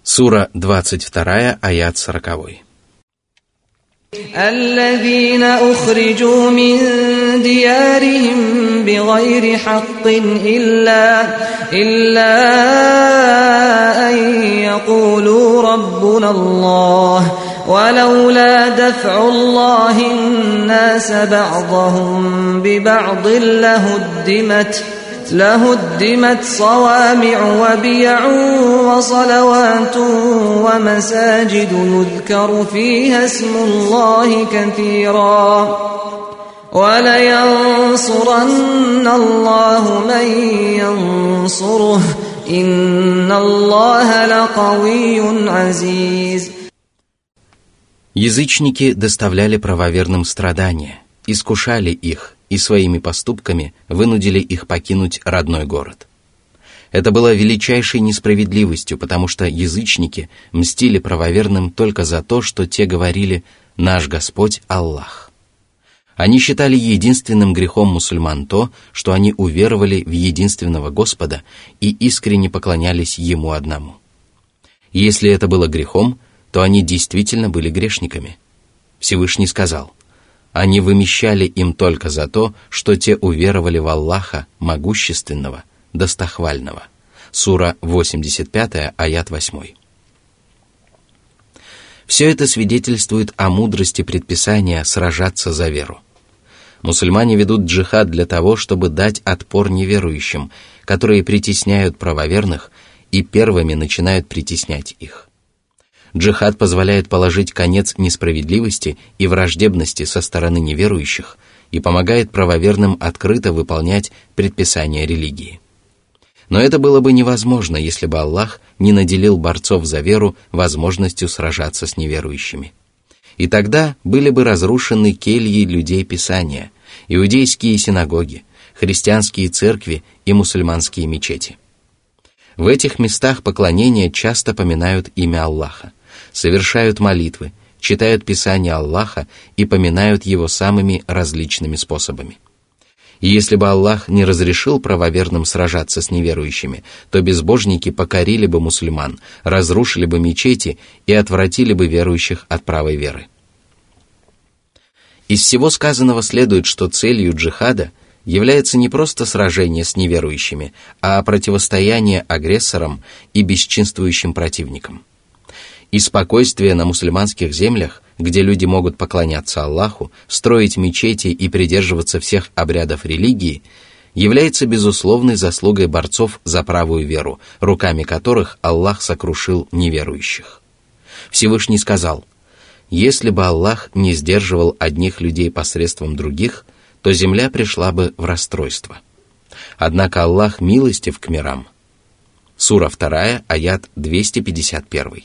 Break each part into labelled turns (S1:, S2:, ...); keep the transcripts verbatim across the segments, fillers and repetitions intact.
S1: Сура двадцать два, аят сорок.
S2: الذين أخرجوا من ديارهم بغير حق إلا إلا أن يقولوا ربنا الله ولولا دفع الله الناس بعضهم ببعض لهدمت لهدمت صوامع وبيع وصلوات ومساجد يذكر فيها اسم الله كثيرا ولينصرن الله من ينصره إن الله لقوي عزيز.
S1: Язычники доставляли правоверным страдания, искушали их и своими поступками вынудили их покинуть родной город. Это было величайшей несправедливостью, потому что язычники мстили правоверным только за то, что те говорили «Наш Господь Аллах». Они считали единственным грехом мусульман то, что они уверовали в единственного Господа и искренне поклонялись Ему одному. Если это было грехом, то они действительно были грешниками. Всевышний сказал: они вымещали им только за то, что те уверовали в Аллаха, могущественного, достохвального. Сура восемьдесят пять, аят восемь. Все это свидетельствует о мудрости предписания сражаться за веру. Мусульмане ведут джихад для того, чтобы дать отпор неверующим, которые притесняют правоверных и первыми начинают притеснять их. Джихад позволяет положить конец несправедливости и враждебности со стороны неверующих и помогает правоверным открыто выполнять предписания религии. Но это было бы невозможно, если бы Аллах не наделил борцов за веру возможностью сражаться с неверующими. И тогда были бы разрушены кельи людей Писания, иудейские синагоги, христианские церкви и мусульманские мечети. В этих местах поклонения часто поминают имя Аллаха, совершают молитвы, читают Писание Аллаха и поминают Его самыми различными способами. И если бы Аллах не разрешил правоверным сражаться с неверующими, то безбожники покорили бы мусульман, разрушили бы мечети и отвратили бы верующих от правой веры. Из всего сказанного следует, что целью джихада является не просто сражение с неверующими, а противостояние агрессорам и бесчинствующим противникам. И спокойствие на мусульманских землях, где люди могут поклоняться Аллаху, строить мечети и придерживаться всех обрядов религии, является безусловной заслугой борцов за правую веру, руками которых Аллах сокрушил неверующих. Всевышний сказал: «Если бы Аллах не сдерживал одних людей посредством других, то земля пришла бы в расстройство. Однако Аллах милостив к мирам». Сура два, аят двести пятьдесят один.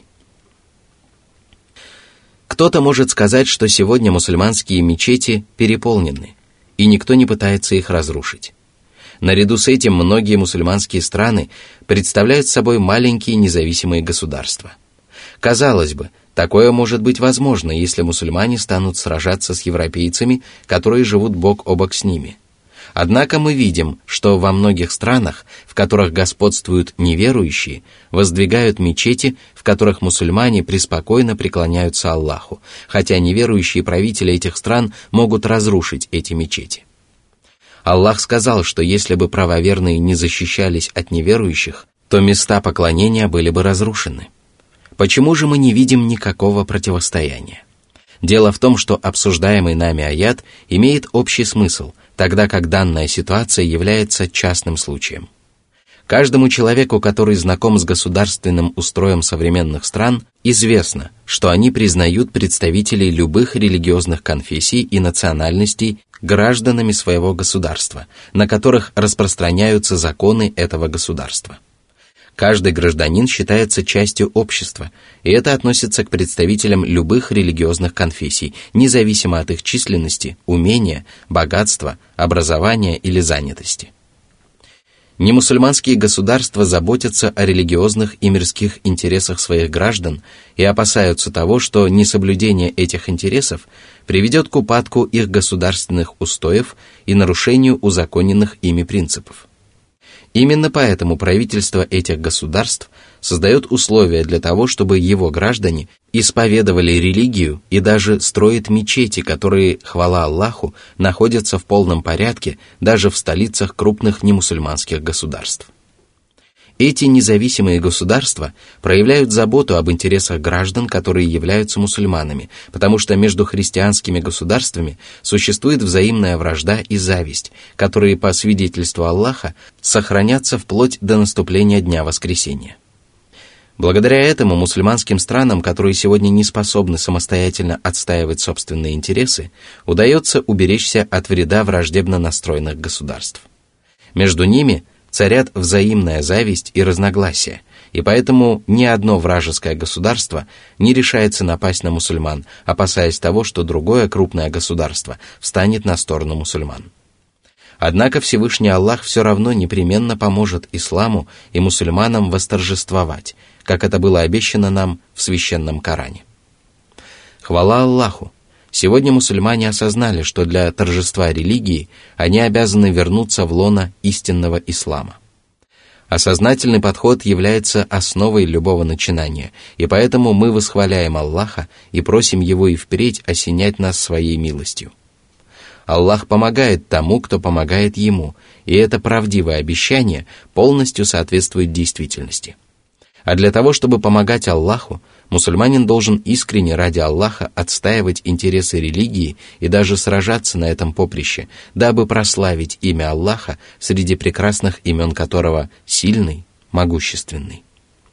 S1: Кто-то может сказать, что сегодня мусульманские мечети переполнены, и никто не пытается их разрушить. Наряду с этим многие мусульманские страны представляют собой маленькие независимые государства. Казалось бы, такое может быть возможно, если мусульмане станут сражаться с европейцами, которые живут бок о бок с ними. Однако мы видим, что во многих странах, в которых господствуют неверующие, воздвигают мечети, в которых мусульмане преспокойно преклоняются Аллаху, хотя неверующие правители этих стран могут разрушить эти мечети. Аллах сказал, что если бы правоверные не защищались от неверующих, то места поклонения были бы разрушены. Почему же мы не видим никакого противостояния? Дело в том, что обсуждаемый нами аят имеет общий смысл, тогда как данная ситуация является частным случаем. Каждому человеку, который знаком с государственным устроем современных стран, известно, что они признают представителей любых религиозных конфессий и национальностей гражданами своего государства, на которых распространяются законы этого государства. Каждый гражданин считается частью общества, и это относится к представителям любых религиозных конфессий, независимо от их численности, умения, богатства, образования или занятости. Немусульманские государства заботятся о религиозных и мирских интересах своих граждан и опасаются того, что несоблюдение этих интересов приведет к упадку их государственных устоев и нарушению узаконенных ими принципов. Именно поэтому правительства этих государств создает условия для того, чтобы его граждане исповедовали религию и даже строит мечети, которые, хвала Аллаху, находятся в полном порядке даже в столицах крупных немусульманских государств. Эти независимые государства проявляют заботу об интересах граждан, которые являются мусульманами, потому что между христианскими государствами существует взаимная вражда и зависть, которые, по свидетельству Аллаха, сохранятся вплоть до наступления Дня Воскресения. Благодаря этому мусульманским странам, которые сегодня не способны самостоятельно отстаивать собственные интересы, удается уберечься от вреда враждебно настроенных государств. Между ними царят взаимная зависть и разногласия, и поэтому ни одно вражеское государство не решается напасть на мусульман, опасаясь того, что другое крупное государство встанет на сторону мусульман. Однако Всевышний Аллах все равно непременно поможет исламу и мусульманам восторжествовать, как это было обещано нам в священном Коране. Хвала Аллаху! Сегодня мусульмане осознали, что для торжества религии они обязаны вернуться в лоно истинного ислама. Осознательный подход является основой любого начинания, и поэтому мы восхваляем Аллаха и просим Его и впредь осенять нас своей милостью. Аллах помогает тому, кто помогает Ему, и это правдивое обещание полностью соответствует действительности. А для того, чтобы помогать Аллаху, мусульманин должен искренне ради Аллаха отстаивать интересы религии и даже сражаться на этом поприще, дабы прославить имя Аллаха, среди прекрасных имен которого сильный, могущественный.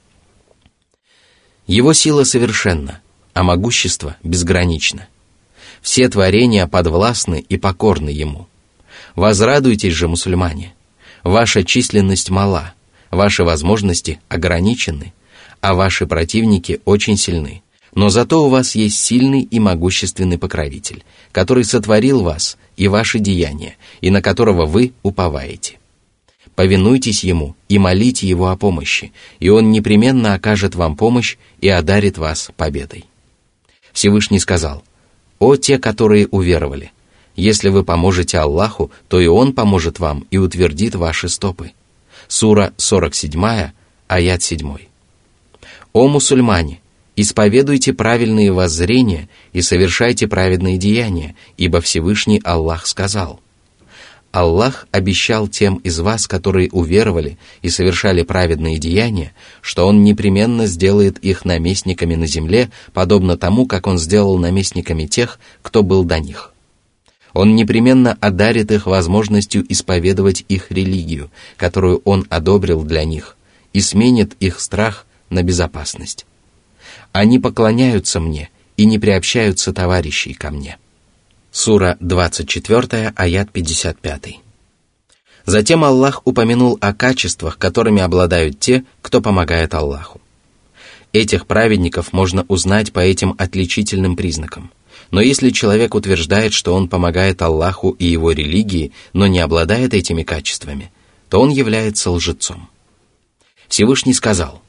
S1: Его сила совершенна, а могущество безгранично. Все творения подвластны и покорны Ему. Возрадуйтесь же, мусульмане! Ваша численность мала, ваши возможности ограничены, а ваши противники очень сильны. Но зато у вас есть сильный и могущественный покровитель, который сотворил вас и ваши деяния, и на которого вы уповаете. Повинуйтесь Ему и молите Его о помощи, и Он непременно окажет вам помощь и одарит вас победой. Всевышний сказал: «О те, которые уверовали! Если вы поможете Аллаху, то и Он поможет вам и утвердит ваши стопы». Сура сорок семь, аят семь. «О мусульмане! Исповедуйте правильные воззрения и совершайте праведные деяния, ибо Всевышний Аллах сказал: Аллах обещал тем из вас, которые уверовали и совершали праведные деяния, что Он непременно сделает их наместниками на земле, подобно тому, как Он сделал наместниками тех, кто был до них. Он непременно одарит их возможностью исповедовать их религию, которую Он одобрил для них, и сменит их страх на безопасность. Они поклоняются Мне и не приобщаются товарищей ко Мне». Сура двадцать четыре, аят пятьдесят пять. Затем Аллах упомянул о качествах, которыми обладают те, кто помогает Аллаху. Этих праведников можно узнать по этим отличительным признакам. Но если человек утверждает, что он помогает Аллаху и его религии, но не обладает этими качествами, то он является лжецом. Всевышний сказал: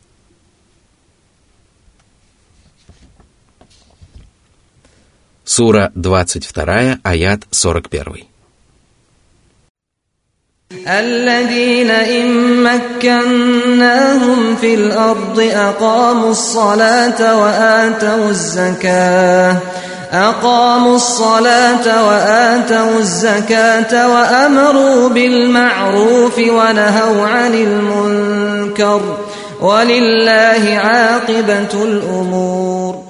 S1: Сура двадцать два, аят сорок один.
S2: الذين إن مكناهم في الأرض أقاموا الصلاة وآتوا الزكاة أقاموا الصلاة وآتوا الزكاة وأمروا بالمعروف ونهوا عن المنكر ولله عاقبة الأمور.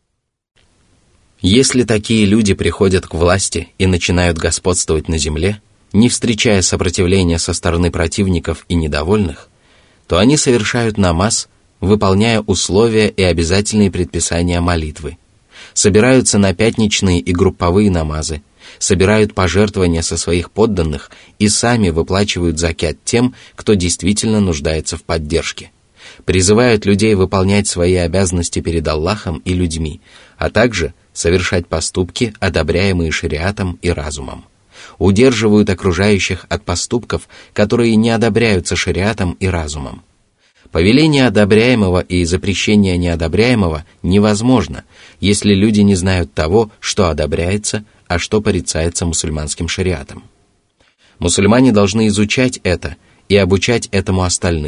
S1: Если такие люди приходят к власти и начинают господствовать на земле, не встречая сопротивления со стороны противников и недовольных, то они совершают намаз, выполняя условия и обязательные предписания молитвы, собираются на пятничные и групповые намазы, собирают пожертвования со своих подданных и сами выплачивают закят тем, кто действительно нуждается в поддержке, призывают людей выполнять свои обязанности перед Аллахом и людьми, а также совершать поступки, одобряемые шариатом и разумом, удерживают окружающих от поступков, которые не одобряются шариатом и разумом. Повеление одобряемого и запрещение неодобряемого невозможно, если люди не знают того, что одобряется, а что порицается мусульманским шариатом. Мусульмане должны изучать это и обучать этому остальных,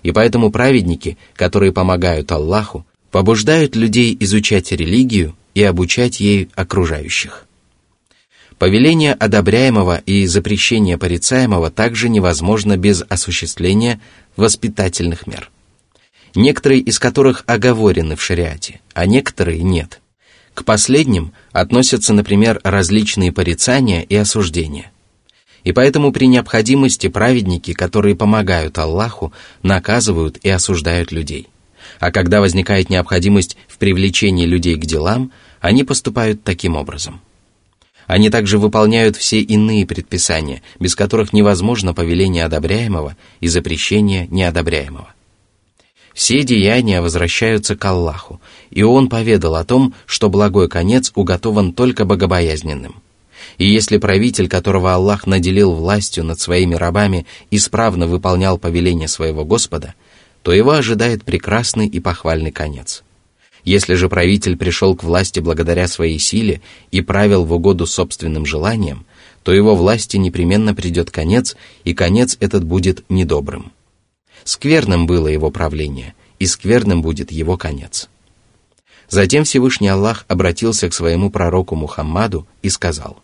S1: И поэтому праведники, которые помогают Аллаху, побуждают людей изучать религию и обучать ей окружающих. Повеление одобряемого и запрещение порицаемого также невозможно без осуществления воспитательных мер, некоторые из которых оговорены в шариате, а некоторые нет. К последним относятся, например, различные порицания и осуждения. И поэтому при необходимости праведники, которые помогают Аллаху, наказывают и осуждают людей. А когда возникает необходимость в привлечении людей к делам, они поступают таким образом. Они также выполняют все иные предписания, без которых невозможно повеление одобряемого и запрещение неодобряемого. Все деяния возвращаются к Аллаху, и Он поведал о том, что благой конец уготован только богобоязненным. И если правитель, которого Аллах наделил властью над своими рабами, исправно выполнял повеление своего Господа, то его ожидает прекрасный и похвальный конец. Если же правитель пришел к власти благодаря своей силе и правил в угоду собственным желаниям, то его власти непременно придет конец, и конец этот будет недобрым. Скверным было его правление, и скверным будет его конец. Затем Всевышний Аллах обратился к своему пророку Мухаммаду и сказал: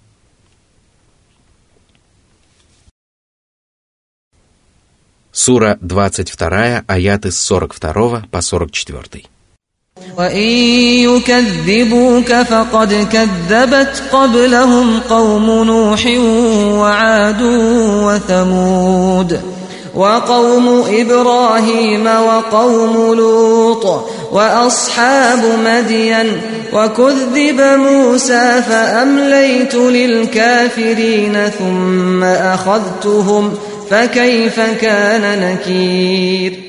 S1: Сура двадцать два, аяты с сорок два по сорок четыре.
S2: وَإِن يُكَذِّبُوكَ فَقَدْ كَذَّبَتْ قَبْلَهُمْ قَوْمُ نُوحٍ وَعَادٌ وَثَمُودَ وَقَوْمُ إِبْرَاهِيمَ وَقَوْمُ لُوطٍ وَأَصْحَابُ مَدْيَنَ وَكُذِّبَ مُوسَى فَأَمْلَيْتُ لِلْكَافِرِينَ ثُمَّ أَخَذْتُهُمْ فَكَيْفَ كَانَ نَكِيرِ.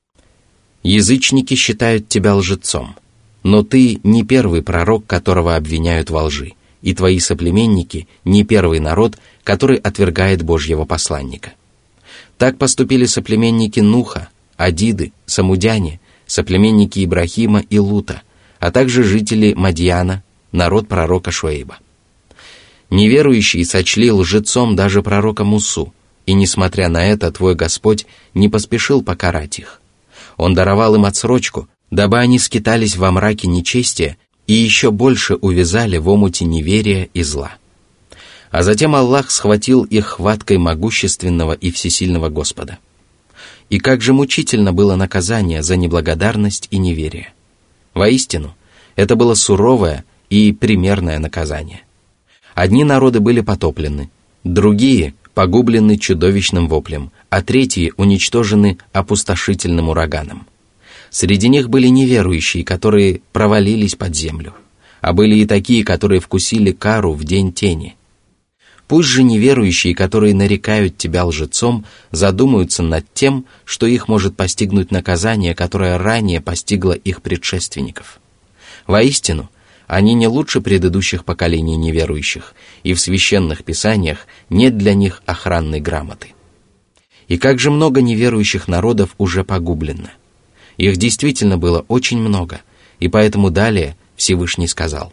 S1: Язычники считают тебя лжецом, но ты не первый пророк, которого обвиняют во лжи, и твои соплеменники не первый народ, который отвергает Божьего посланника. Так поступили соплеменники Нуха, Адиды, Самудяне, соплеменники Ибрахима и Лута, а также жители Мадьяна, народ пророка Шуэйба. Неверующие сочли лжецом даже пророка Мусу, и, несмотря на это, твой Господь не поспешил покарать их. Он даровал им отсрочку, дабы они скитались во мраке нечестия и еще больше увязали в омуте неверия и зла. А затем Аллах схватил их хваткой могущественного и всесильного Господа. И как же мучительно было наказание за неблагодарность и неверие. Воистину, это было суровое и примерное наказание. Одни народы были потоплены, другие погублены чудовищным воплем, а третьи уничтожены опустошительным ураганом. Среди них были неверующие, которые провалились под землю, а были и такие, которые вкусили кару в день тени. Пусть же неверующие, которые нарекают тебя лжецом, задумаются над тем, что их может постигнуть наказание, которое ранее постигло их предшественников. Воистину, они не лучше предыдущих поколений неверующих, и в священных писаниях нет для них охранной грамоты. И как же много неверующих народов уже погублено. Их действительно было очень много, и поэтому далее Всевышний сказал: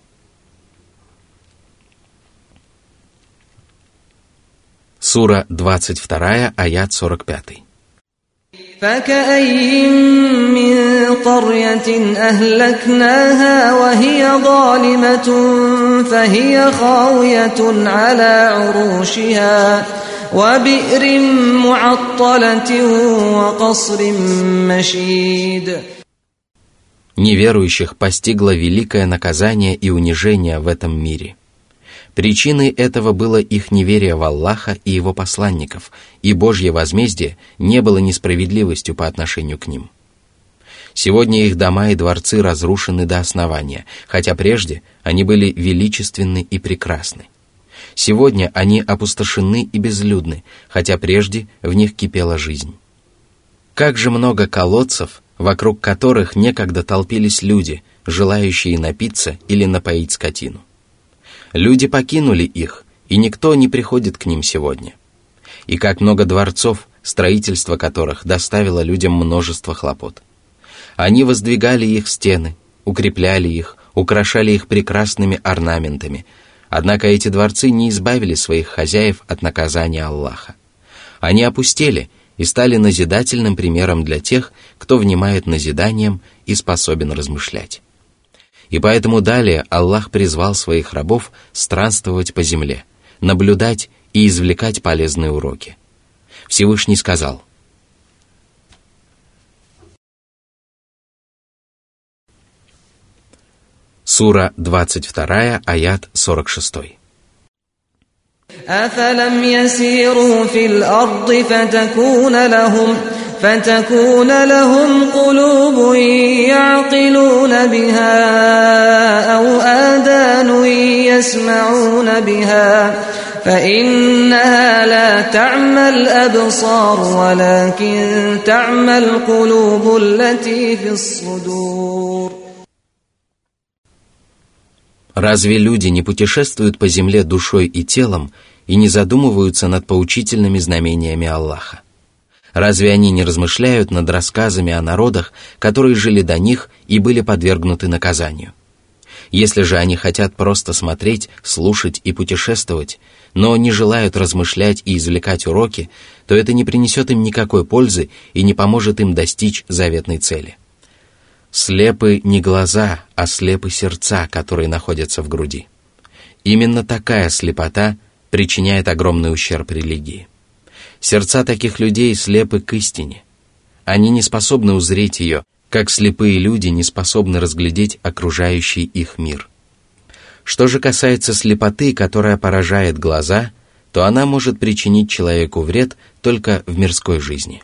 S1: Сура двадцать два, аят сорок пять.
S2: فَكَأَيِّن مِّن قَرْيَةٍ أَهْلَكْنَاهَا وَهِيَ ظَالِمَةٌ فَهِيَ خَاوِيَةٌ عَلَى عُرُوشِهَا وَبِئْرٍ مُّعَطَّلَةٍ وَقَصْرٍ مَّشِيدٍ.
S1: Неверующих постигло великое наказание и унижение в этом мире. Причиной этого было их неверие в Аллаха и Его посланников, и Божье возмездие не было несправедливостью по отношению к ним. Сегодня их дома и дворцы разрушены до основания, хотя прежде они были величественны и прекрасны. Сегодня они опустошены и безлюдны, хотя прежде в них кипела жизнь. Как же много колодцев, вокруг которых некогда толпились люди, желающие напиться или напоить скотину. Люди покинули их, и никто не приходит к ним сегодня. И как много дворцов, строительство которых доставило людям множество хлопот. Они воздвигали их стены, укрепляли их, украшали их прекрасными орнаментами, однако эти дворцы не избавили своих хозяев от наказания Аллаха. Они опустели, и стали назидательным примером для тех, кто внимает назиданиям и способен размышлять. И поэтому далее Аллах призвал своих рабов странствовать по земле, наблюдать и извлекать полезные уроки. Всевышний сказал: Сура двадцать два, аят сорок шесть.
S2: أفلم يسيروا في الأرض فتكون لهم فتكون لهم قلوب يعقلون بها أو آذان يسمعون بها فإنها لا تعمى الأبصار ولكن تعمى القلوب التي في الصدور.
S1: Разве люди не путешествуют по земле душой и телом и не задумываются над поучительными знамениями Аллаха? Разве они не размышляют над рассказами о народах, которые жили до них и были подвергнуты наказанию? Если же они хотят просто смотреть, слушать и путешествовать, но не желают размышлять и извлекать уроки, то это не принесет им никакой пользы и не поможет им достичь заветной цели. Слепы не глаза, а слепы сердца, которые находятся в груди. Именно такая слепота причиняет огромный ущерб религии. Сердца таких людей слепы к истине. Они не способны узреть ее, как слепые люди не способны разглядеть окружающий их мир. Что же касается слепоты, которая поражает глаза, то она может причинить человеку вред только в мирской жизни.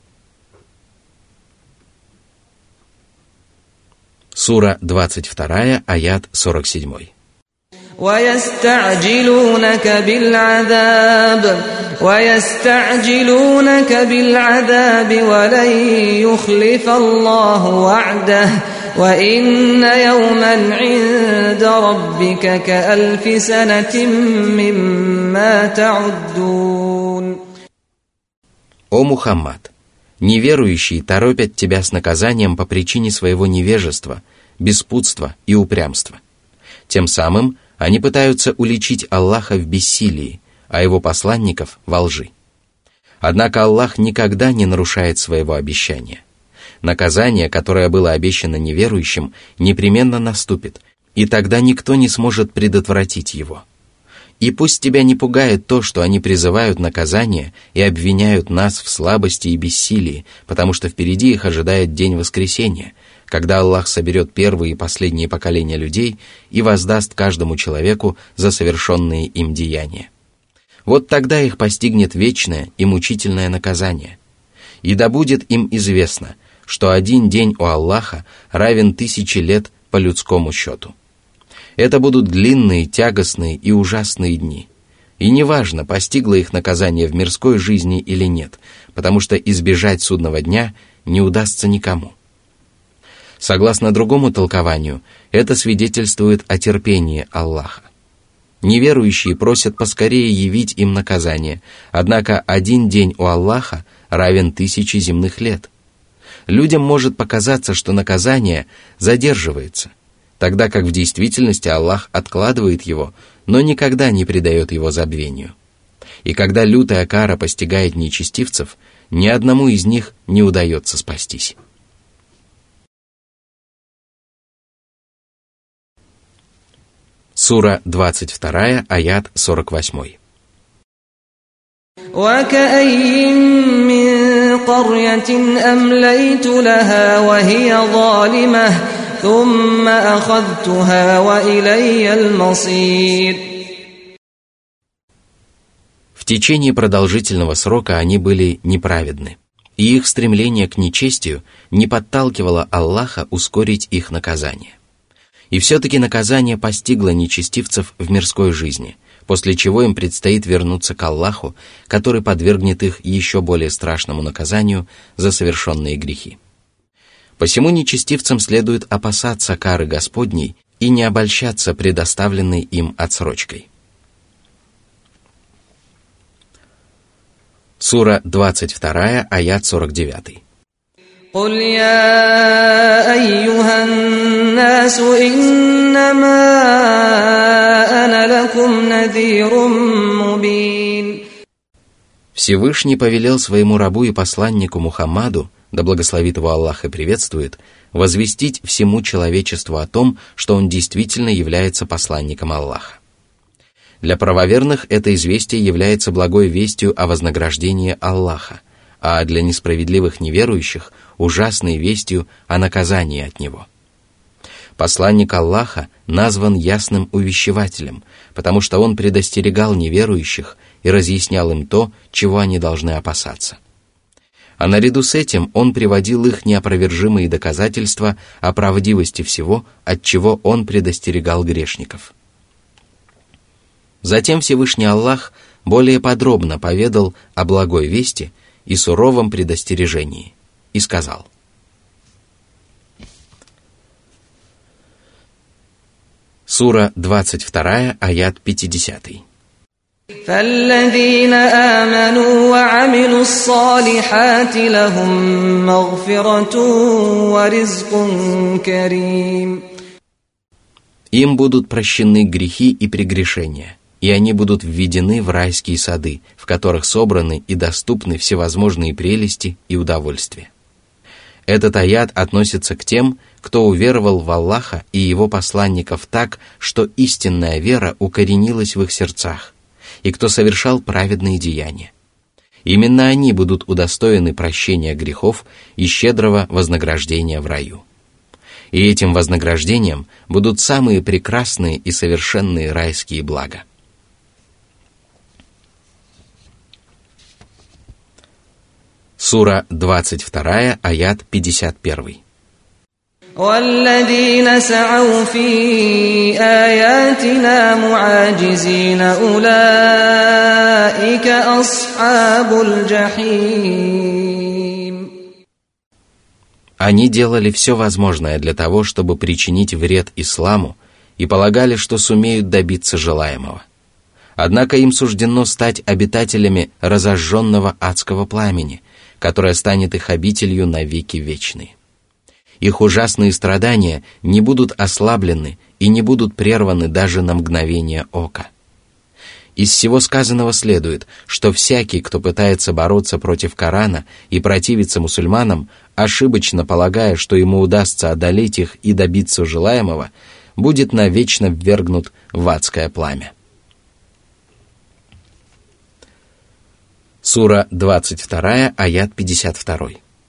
S1: Сура двадцать два, аят сорок семь.
S2: ويستعجلونك بالعذاب ويستعجلونك بالعذاب ولن يخلف الله وعده وإن يوما عند ربك كألف سنة مما تعدون.
S1: О Мухаммад! Неверующие торопят тебя с наказанием по причине своего невежества, беспутства и упрямства. Тем самым они пытаются уличить Аллаха в бессилии, а его посланников во лжи. Однако Аллах никогда не нарушает своего обещания. Наказание, которое было обещано неверующим, непременно наступит, и тогда никто не сможет предотвратить его. И пусть тебя не пугает то, что они призывают наказание и обвиняют нас в слабости и бессилии, потому что впереди их ожидает день воскресения, когда Аллах соберет первые и последние поколения людей и воздаст каждому человеку за совершенные им деяния. Вот тогда их постигнет вечное и мучительное наказание. И да будет им известно, что один день у Аллаха равен тысяче лет по людскому счету. Это будут длинные, тягостные и ужасные дни. И неважно, постигло их наказание в мирской жизни или нет, потому что избежать судного дня не удастся никому. Согласно другому толкованию, это свидетельствует о терпении Аллаха. Неверующие просят поскорее явить им наказание, однако один день у Аллаха равен тысяче земных лет. Людям может показаться, что наказание задерживается, тогда как в действительности Аллах откладывает его, но никогда не предает его забвению. И когда лютая кара постигает нечестивцев, ни одному из них не удается спастись. Сура двадцать два, аят сорок восемь.
S2: وَكَأَيٍّ مِّن قَرْيَةٍ أَمْلَيْتُ لَهَا وَهِيَ ظَالِمَةٌ ثُمَّ أَخَذْتُهَا وَإِلَيَّ الْمَصِيرُ.
S1: В течение продолжительного срока они были неправедны, и их стремление к нечестию не подталкивало Аллаха ускорить их наказание. И все-таки наказание постигло нечестивцев в мирской жизни, после чего им предстоит вернуться к Аллаху, который подвергнет их еще более страшному наказанию за совершенные грехи. Посему нечестивцам следует опасаться кары Господней и не обольщаться предоставленной им отсрочкой. Сура двадцать два, аят сорок девять.
S2: قُلْ يَا أَيُّهَا النَّاسُ إِنَّمَا أَنَا لَكُمْ نَذِيرٌ مُّبِينٌ.
S1: Всевышний повелел своему рабу и посланнику Мухаммаду, да благословит его Аллах и приветствует, возвестить всему человечеству о том, что он действительно является посланником Аллаха. Для правоверных это известие является благой вестью о вознаграждении Аллаха, а для несправедливых неверующих – ужасной вестью о наказании от Него. Посланник Аллаха назван ясным увещевателем, потому что он предостерегал неверующих и разъяснял им то, чего они должны опасаться. А наряду с этим он приводил их неопровержимые доказательства о правдивости всего, от чего он предостерегал грешников. Затем Всевышний Аллах более подробно поведал о благой вести и суровом предостережении и сказал: Сура двадцать два, аят пятьдесят.
S2: فالذين آمنوا وعملوا الصالحات لهم مغفرة ورزق كريم.
S1: Им будут прощены грехи и прегрешения, и они будут введены в райские сады, в которых собраны и доступны всевозможные прелести и удовольствия. Этот аят относится к тем, кто уверовал в Аллаха и Его посланников так, что истинная вера укоренилась в их сердцах, и кто совершал праведные деяния. Именно они будут удостоены прощения грехов и щедрого вознаграждения в раю. И этим вознаграждением будут самые прекрасные и совершенные райские блага. Сура двадцать два, аят пятьдесят один.
S2: والذين سعوا في آياتنا معاجزين أولئك أصحاب الجحيم.
S1: Они делали все возможное для того, чтобы причинить вред исламу, и полагали, что сумеют добиться желаемого. Однако им суждено стать обитателями разожженного адского пламени, которое станет их обителью навеки вечные. Их ужасные страдания не будут ослаблены и не будут прерваны даже на мгновение ока. Из всего сказанного следует, что всякий, кто пытается бороться против Корана и противиться мусульманам, ошибочно полагая, что ему удастся одолеть их и добиться желаемого, будет навечно ввергнут в адское пламя. Сура двадцать два, аят пятьдесят два.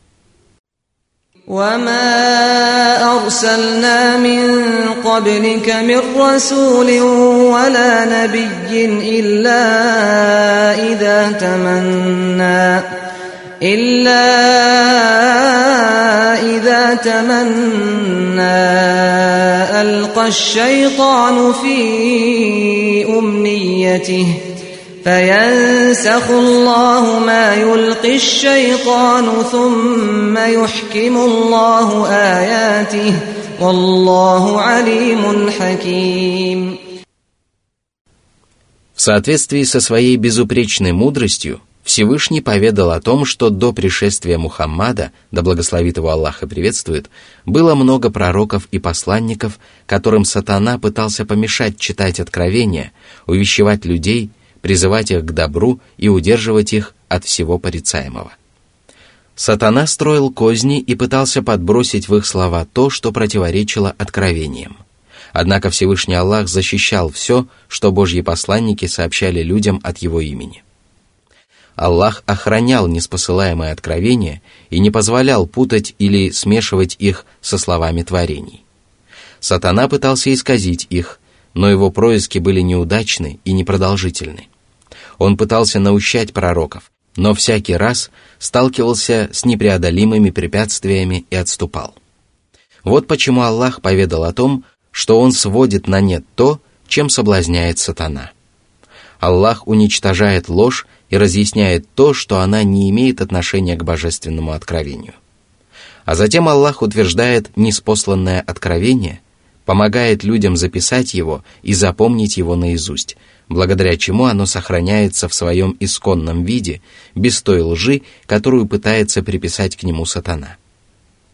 S2: وما أرسلنا من قبلك من رسول ولا نبي إلا إذا تمنى إلا إذا تمنى ألقى الشيطان في أمنيته فينسخ الله ما يلقي الشيطان ثم يحكم الله آياته والله عليم حكيم.
S1: В соответствии со своей безупречной мудростью, Всевышний поведал о том, что до пришествия Мухаммада, да благословит его Аллах и приветствует, было много пророков и посланников, которым сатана пытался помешать читать откровения, увещевать людей, призывать их к добру и удерживать их от всего порицаемого. Сатана строил козни и пытался подбросить в их слова то, что противоречило откровениям. Однако Всевышний Аллах защищал все, что Божьи посланники сообщали людям от Его имени. Аллах охранял ниспосылаемое откровение и не позволял путать или смешивать их со словами творений. Сатана пытался исказить их, но его происки были неудачны и непродолжительны. Он пытался наущать пророков, но всякий раз сталкивался с непреодолимыми препятствиями и отступал. Вот почему Аллах поведал о том, что Он сводит на нет то, чем соблазняет сатана. Аллах уничтожает ложь и разъясняет то, что она не имеет отношения к божественному откровению. А затем Аллах утверждает ниспосланное откровение, помогает людям записать его и запомнить его наизусть, благодаря чему оно сохраняется в своем исконном виде, без той лжи, которую пытается приписать к нему сатана.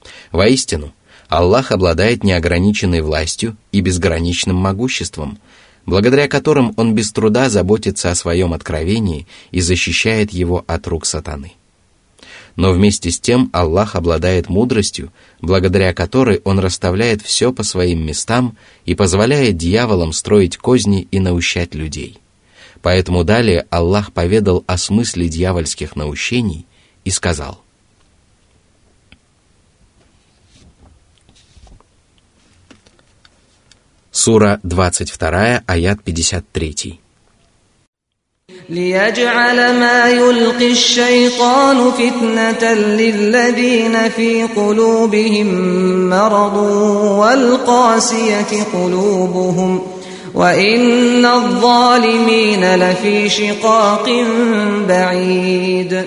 S1: Воистину, Аллах обладает неограниченной властью и безграничным могуществом, благодаря которым он без труда заботится о своем откровении и защищает его от рук сатаны. Но вместе с тем Аллах обладает мудростью, благодаря которой Он расставляет все по своим местам и позволяет дьяволам строить козни и наущать людей. Поэтому далее Аллах поведал о смысле дьявольских наущений и сказал: Сура двадцать два, аят пятьдесят три.
S2: ليجعل ما يلقي الشيطان فتنة للذين في قلوبهم مرض والقاسية قلوبهم وإن الظالمين لفي شقاق بعيد.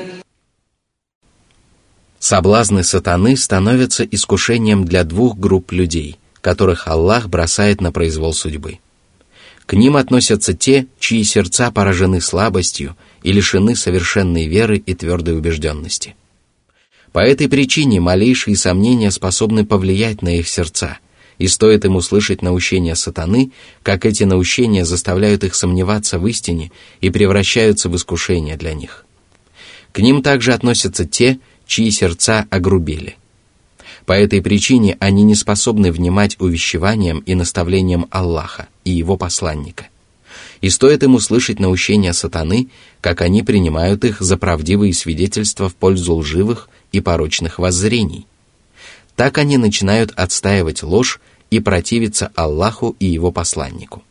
S1: Соблазны сатаны становятся искушением для двух групп людей, которых Аллах бросает на произвол судьбы. К ним относятся те, чьи сердца поражены слабостью и лишены совершенной веры и твердой убежденности. По этой причине малейшие сомнения способны повлиять на их сердца, и стоит им услышать наущения сатаны, как эти наущения заставляют их сомневаться в истине и превращаются в искушение для них. К ним также относятся те, чьи сердца огрубели. По этой причине они не способны внимать увещеваниям и наставлениям Аллаха и Его посланника. И стоит им услышать наущения сатаны, как они принимают их за правдивые свидетельства в пользу лживых и порочных воззрений. Так они начинают отстаивать ложь и противиться Аллаху и Его посланнику.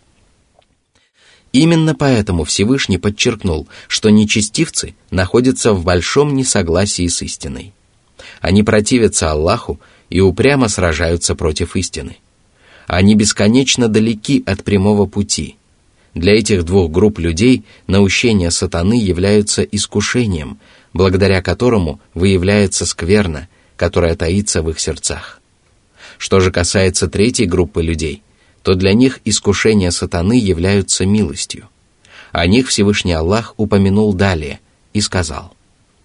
S1: Именно поэтому Всевышний подчеркнул, что нечестивцы находятся в большом несогласии с истиной. Они противятся Аллаху и упрямо сражаются против истины. Они бесконечно далеки от прямого пути. Для этих двух групп людей наущения сатаны являются искушением, благодаря которому выявляется скверна, которая таится в их сердцах. Что же касается третьей группы людей, то для них искушения сатаны являются милостью. О них Всевышний Аллах упомянул далее и сказал.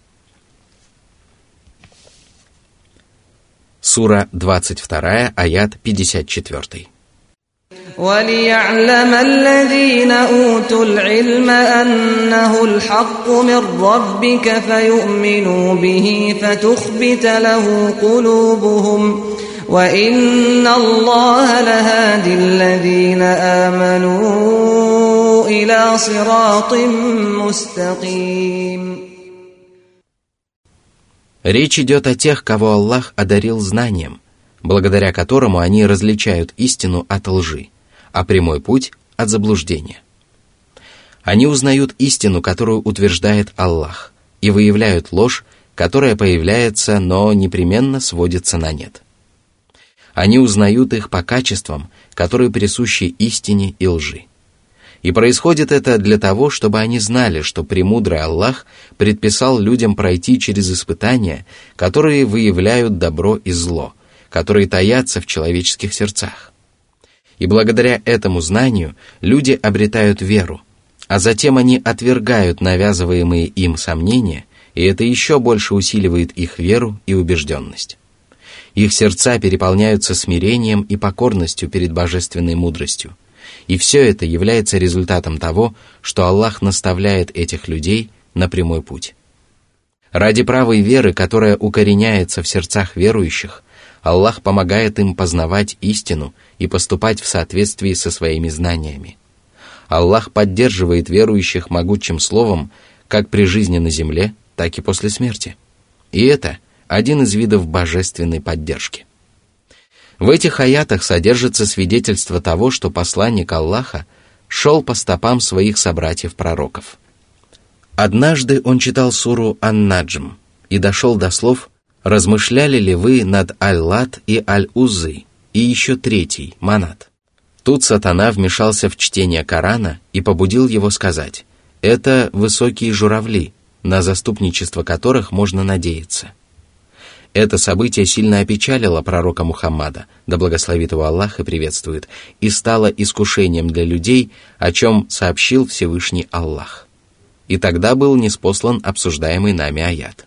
S1: Сура двадцать два, аят пятьдесят четыре.
S2: وَلِيَعْلَمَ الَّذِينَ أُوتُوا الْعِلْمَ أَنَّهُ الْحَقُّ مِنْ رَبِّكَ فَيُؤْمِنُوا بِهِ فَتُخْبِتَ لَهُ قُلُوبُهُمْ وَإِنَّ اللَّهَ لَهَادِي الَّذِينَ آمَنُوا إِلَى صِرَاطٍ مُسْتَقِيمٍ.
S1: Речь идет о тех, кого Аллах одарил знанием, благодаря которому они различают истину от лжи, а прямой путь от заблуждения. Они узнают истину, которую утверждает Аллах, и выявляют ложь, которая появляется, но непременно сводится на нет. Они узнают их по качествам, которые присущи истине и лжи. И происходит это для того, чтобы они знали, что премудрый Аллах предписал людям пройти через испытания, которые выявляют добро и зло, которые таятся в человеческих сердцах. И благодаря этому знанию люди обретают веру, а затем они отвергают навязываемые им сомнения, и это еще больше усиливает их веру и убежденность. Их сердца переполняются смирением и покорностью перед божественной мудростью. И все это является результатом того, что Аллах наставляет этих людей на прямой путь. Ради правой веры, которая укореняется в сердцах верующих, Аллах помогает им познавать истину и поступать в соответствии со своими знаниями. Аллах поддерживает верующих могучим словом как при жизни на земле, так и после смерти. И это один из видов божественной поддержки. В этих аятах содержится свидетельство того, что посланник Аллаха шел по стопам своих собратьев-пророков. Однажды он читал суру Ан-Наджм и дошел до слов «Размышляли ли вы над Аль-Лат и Аль-Уззой и еще третий, Манат?» Тут сатана вмешался в чтение Корана и побудил его сказать: «Это высокие журавли, на заступничество которых можно надеяться». Это событие сильно опечалило пророка Мухаммада, да благословит его Аллах и приветствует, и стало искушением для людей, о чем сообщил Всевышний Аллах. И тогда был ниспослан обсуждаемый нами аят.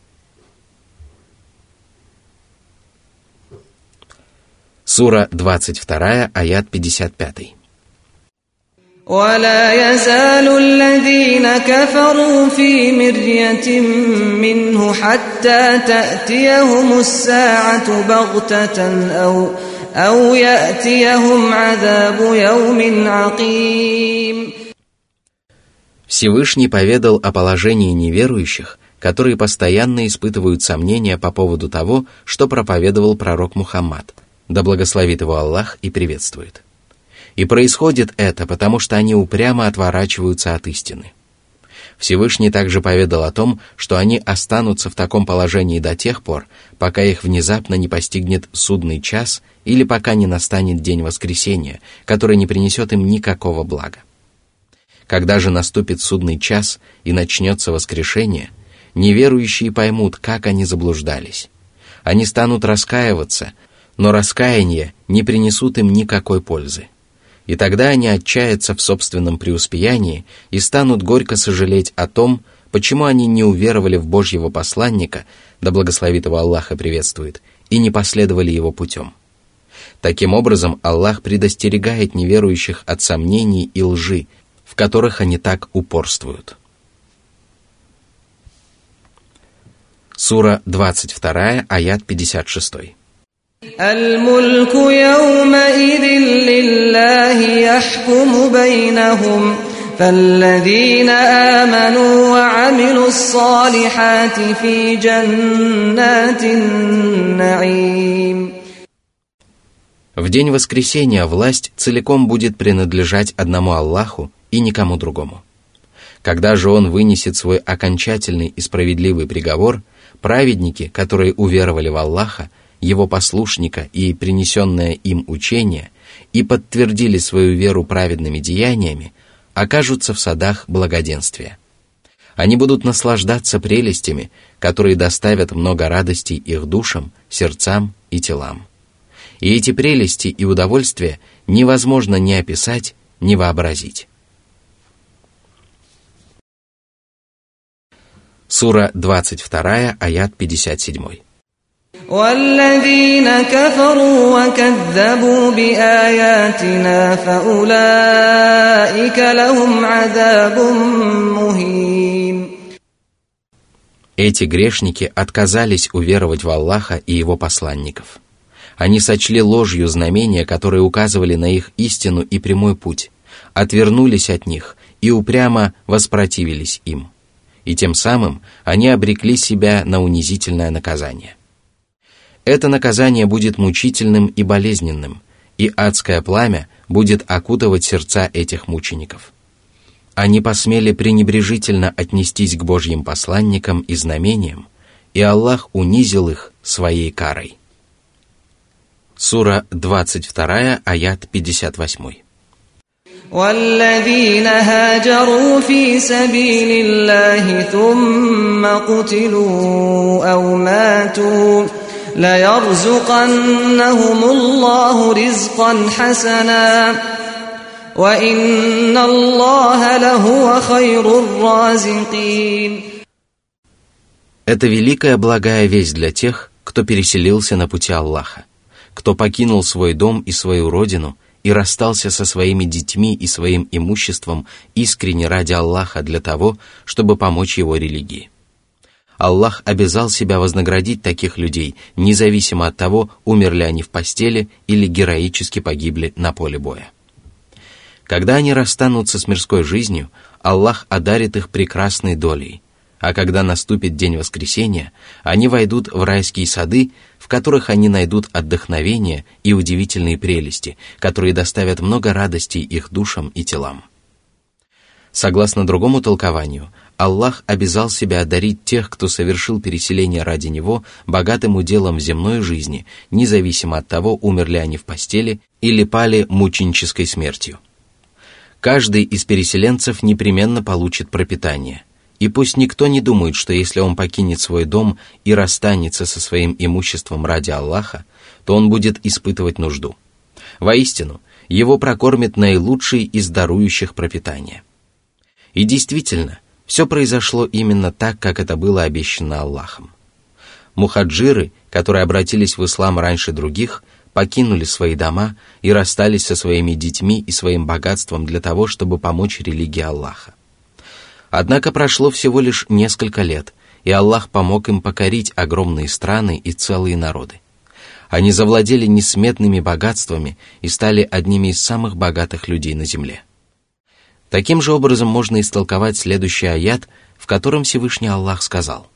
S1: Сура двадцать два, аят пятьдесят пять.
S2: ولا يزال الذين كفروا في مرية منه حتى تأتيهم الساعة بغتة أو أو يأتيهم عذاب يوم عقيم.
S1: Всевышний поведал о положении неверующих, которые постоянно испытывают сомнения по поводу того, что проповедовал пророк Мухаммад, да благословит его Аллах и приветствует. И происходит это, потому что они упрямо отворачиваются от истины. Всевышний также поведал о том, что они останутся в таком положении до тех пор, пока их внезапно не постигнет судный час или пока не настанет день воскресения, который не принесет им никакого блага. Когда же наступит судный час и начнется воскрешение, неверующие поймут, как они заблуждались. Они станут раскаиваться, но раскаяние не принесут им никакой пользы. И тогда они отчаятся в собственном преуспеянии и станут горько сожалеть о том, почему они не уверовали в Божьего посланника, да благословит его Аллах и приветствует, и не последовали его путем. Таким образом, Аллах предостерегает неверующих от сомнений и лжи, в которых они так упорствуют. Сура двадцать два, аят пятьдесят шесть.
S2: الملك يومئذ لله يحكم بينهم فالذين آمنوا وعملوا الصالحات في جنات النعيم.
S1: В день воскресения власть целиком будет принадлежать одному Аллаху и никому другому. Когда же Он вынесет свой окончательный и справедливый приговор, праведники, которые уверовали в Аллаха, Его послушника и принесенное им учение, и подтвердили свою веру праведными деяниями, окажутся в садах благоденствия. Они будут наслаждаться прелестями, которые доставят много радостей их душам, сердцам и телам. И эти прелести и удовольствия невозможно ни описать, ни вообразить. Сура двадцать два, аят пятьдесят семь.
S2: والذين كفروا وكذبوا بآياتنا فأولئك لهم عذاب مهين.
S1: Эти грешники отказались уверовать в Аллаха и Его посланников. Они сочли ложью знамения, которые указывали на их истину и прямой путь, отвернулись от них и упрямо воспротивились им. И тем самым они обрекли себя на унизительное наказание. Это наказание будет мучительным и болезненным, и адское пламя будет окутывать сердца этих мучеников. Они посмели пренебрежительно отнестись к Божьим посланникам и знамениям, и Аллах унизил их своей карой. Сура двадцать два, аят пятьдесят восемь.
S2: والذين هاجروا في سبيل الله ثم قتلوا أو ماتوا ليرزقنهم الله رزقا حسنا وإن الله لهو خير الرازقين.
S1: Это великая благая весть для тех, кто переселился на пути Аллаха, кто покинул свой дом и свою родину и расстался со своими детьми и своим имуществом искренне ради Аллаха для того, чтобы помочь его религии. Аллах обязал себя вознаградить таких людей, независимо от того, умерли они в постели или героически погибли на поле боя. Когда они расстанутся с мирской жизнью, Аллах одарит их прекрасной долей, а когда наступит день воскресения, они войдут в райские сады, в которых они найдут отдохновение и удивительные прелести, которые доставят много радостей их душам и телам. Согласно другому толкованию, Аллах обязал себя одарить тех, кто совершил переселение ради Него, богатым уделом в земной жизни, независимо от того, умерли они в постели или пали мученической смертью. Каждый из переселенцев непременно получит пропитание. И пусть никто не думает, что если он покинет свой дом и расстанется со своим имуществом ради Аллаха, то он будет испытывать нужду. Воистину, его прокормит наилучший из дарующих пропитание. И действительно, все произошло именно так, как это было обещано Аллахом. Мухаджиры, которые обратились в ислам раньше других, покинули свои дома и расстались со своими детьми и своим богатством для того, чтобы помочь религии Аллаха. Однако прошло всего лишь несколько лет, и Аллах помог им покорить огромные страны и целые народы. Они завладели несметными богатствами и стали одними из самых богатых людей на земле. Таким же образом можно истолковать следующий аят, в котором Всевышний Аллах сказал: